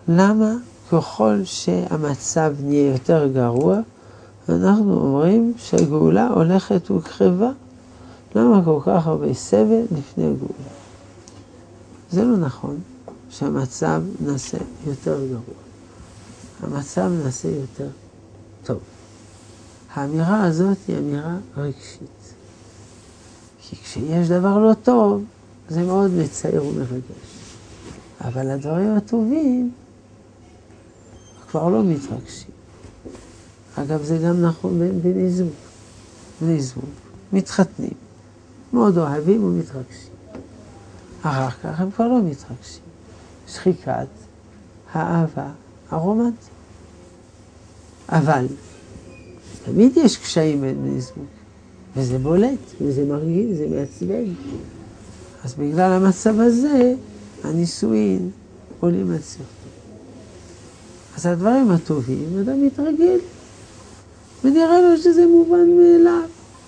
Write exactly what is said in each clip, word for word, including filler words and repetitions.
למה ככל שהמצב נהיה יותר גרוע, אנחנו אומרים שהגאולה הולכת וקרבה? למה כל כך הרבה סבל לפני הגאולה? זה לא נכון שהמצב נעשה יותר גרוע. המצב נעשה יותר טוב. האמירה הזאת היא אמירה רגשית. כי כשיש דבר לא טוב, זה מאוד מצער ומרגש. אבל הדברים הטובים כבר לא מתרגשים. אגב, זה גם נכון בין בני זוג. בני זוג מתחתנים, מאוד אוהבים ומתרגשים. אחר כך הם כבר לא מתרגשים. שחיקת האהבה הרומנטית. אבל תמיד יש קשיים בין בני זוג, וזה בולט, וזה מרגיש, זה מעצבן. אז בגלל המצב הזה, הנישואין עולים על סרטון. אז הדברים הטובים, אדם מתרגל, ונראה לו שזה מובן מאליו.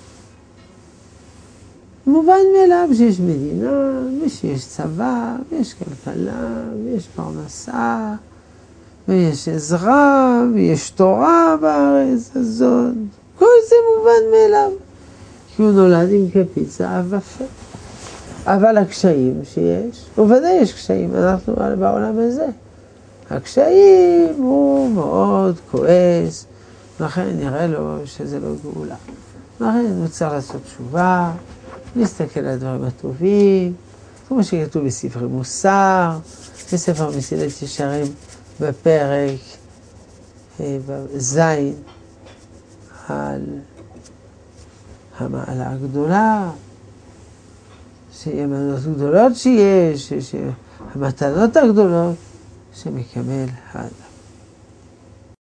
מובן מאליו שיש מדינה, ושיש צבא, ויש כלכלה, ויש פרנסה, ויש עזרה, ויש תורה בארץ הזאת. כל זה מובן מאליו. כי הוא נולד עם כפית זהב ופה. אבל הקשיים שיש, ובוודאי יש קשיים, אנחנו בעולם הזה. הקשיים הוא מאוד כועס, לכן נראה לו שזה לא גאולה. לכן הוא צריך לעשות תשובה, להסתכל על הדברים הטובים, כמו שכתוב בספרי מוסר, בספר מסילת ישרים בפרק זין על המעלה הגדולה, שהמתנות הגדולות שיש, המתנות הגדולות שמקבל האדם.